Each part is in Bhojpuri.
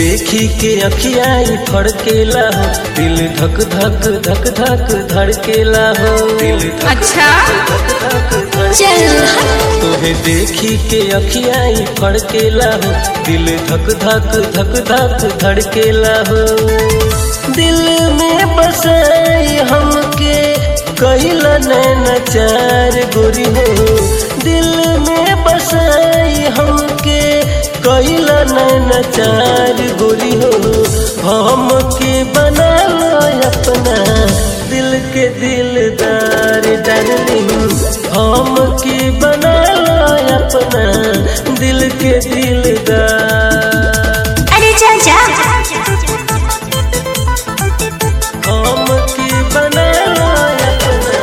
देखी के अखियाई फड़केला हो, दिल धक धक धक धक धड़केला हो, दिल धक अच्छा धक धक धड़केला। तोहे देखी के अखियाई फड़केला हो, दिल धक धक धक धक धड़केला हो। दिल में बसाई हमके कइला नैना चार गोरी हो, दिल में बसाई हमके कइला नैना चार गोरी हो। हमके बना लो अपना दिल के दिलदार डार्लिंग, हमके बना लो अपना दिल के दिलदार। अरे चाचा हमके बना लो अपना,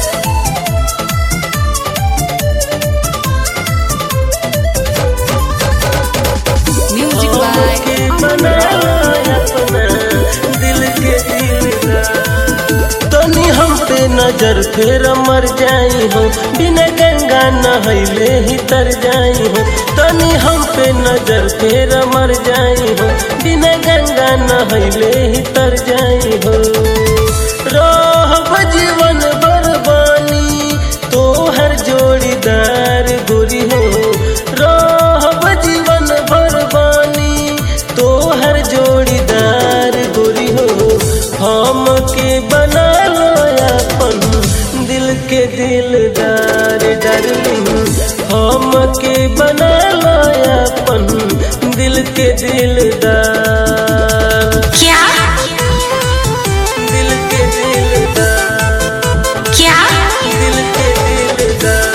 म्यूजिक बाय हमके बना लो अपना दिल के दिलदार। तनी हम पे नजर फेर मर जाई हो, बिना गंगा नहैले ही तर जाई हो। तनी हम पे नजर फेर मर जाई हो, बिना गंगा नहैले ही तर जाई हो। रहब जीवन बरबानी तोहर जोड़ीदार गोरी हो, रहब जीवन बरबानी तोहर जोड़ीदार गोरी हो। हमके बना लो अपन दिल के दिलदार डार्लिंग, हमके बना लो अपन दिल के दिलदार। क्या दिल के दिलदार, क्या दिल के दिलदार।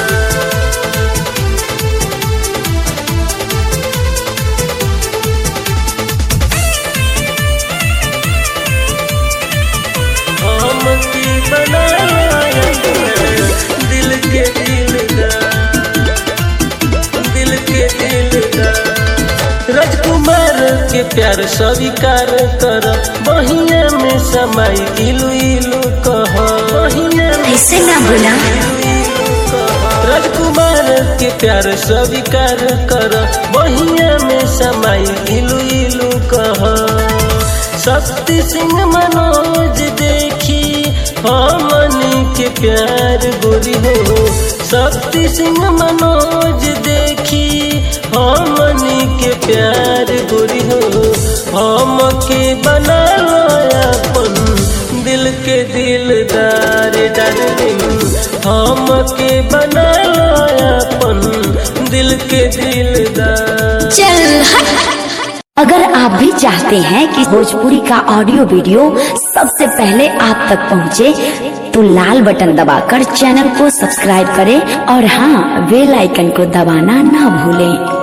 हमके बना लो दिल के दिलदार, दिल के दिलदार। राजकुमार के प्यार स्वीकार कर, बहिया में समाई इलू इलू कह, बहिया में ऐसे ना बोला। राजकुमार के प्यार स्वीकार कर, बहिया में समाई इलू इलू कह। शक्ति सिंह मनोज देखी हमनी के प्यार गोरी हो, शक्ति सिंह मनोज देखी हमनी के प्यार गोरी हो। हमके बना लो अपन दिल के दिलदार डार्लिंग, हमके बना लो अपन दिल के दिलदार। चल हट। अगर आप भी चाहते हैं कि भोजपुरी का ऑडियो वीडियो सबसे पहले आप तक पहुंचे, तो लाल बटन दबाकर चैनल को सब्सक्राइब करें और हाँ, बेल आइकन को दबाना ना भूलें।